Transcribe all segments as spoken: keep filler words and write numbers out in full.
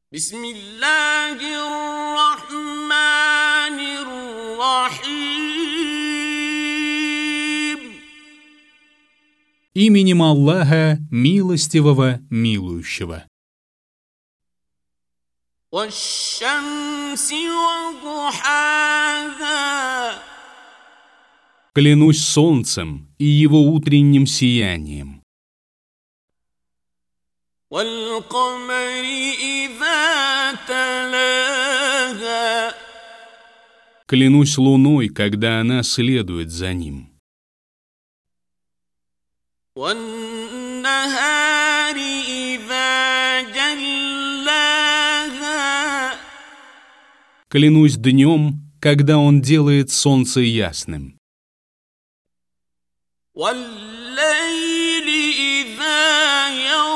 بسم الله الرحمن الرحيم. Именем Аллаха, милостивого, милующего. والشمس وضحاها. Клянусь солнцем и его утренним сиянием. والقمر إذا تلاها. Клянусь луной, когда она следует за ним. والنهار إذا جلاها. Клянусь днем, когда он делает солнце ясным. والليل إذا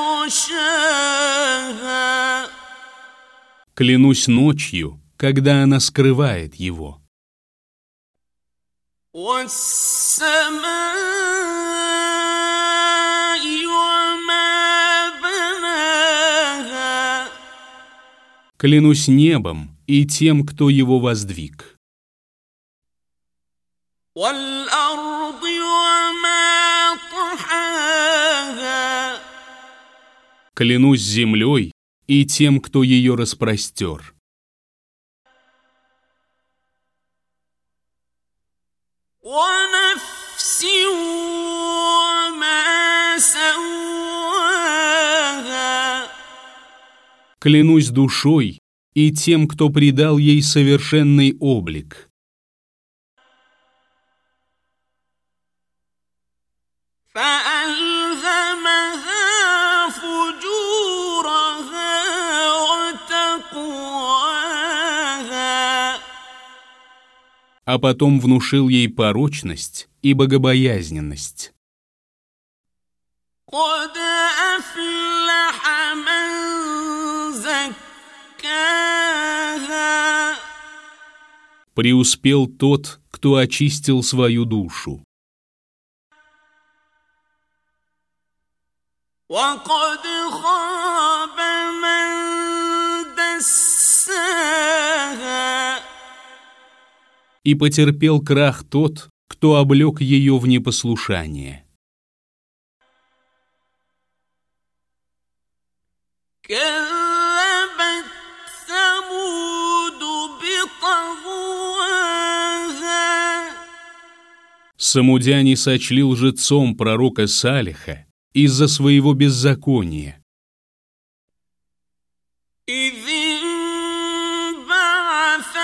يغشاها. Клянусь ночью, когда она скрывает его. والسماء وما بناها. Клянусь небом и тем, кто его воздвиг. والأرض وما طحاها. Клянусь землей и тем, кто ее распростер. ونفس وما سواها. Клянусь душой и тем, кто придал ей совершенный облик. فألهمها فجورها وتقواها. А потом внушил ей порочность и богобоязненность. قد أفلح من زكاها. Преуспел тот, кто очистил свою душу. وقد خاب من دساها. И потерпел крах тот, кто облек ее в непослушание. كذبت ثمود بطغواها. Самудяне сочли лжецом пророка Салиха из-за своего беззакония. إذ انبعث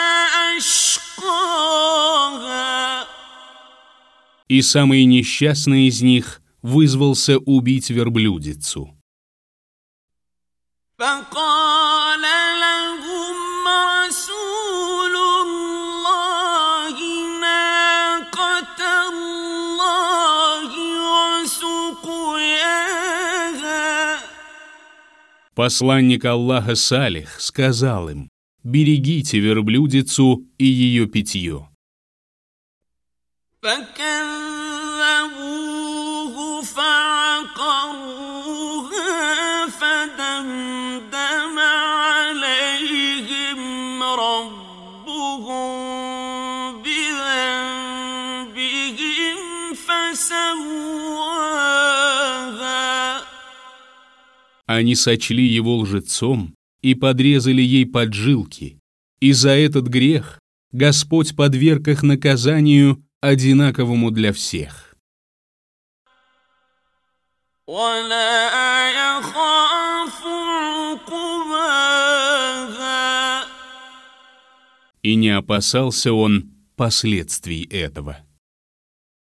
أشقاها. И самый несчастный из них вызвался убить верблюдицу. فقال لهم رسول الله ناقة الله وسقياها. Посланник Аллаха Салих сказал им: берегите верблюдицу и ее питье. فكذبوه فعقروها فدمدم عليهم ربهم بذنبهم فسواها. Они сочли его лжецом и подрезали ей поджилки, и за этот грех Господь подверг их наказанию, одинаковому для всех. ولا يخاف عقباها. И не опасался он последствий этого.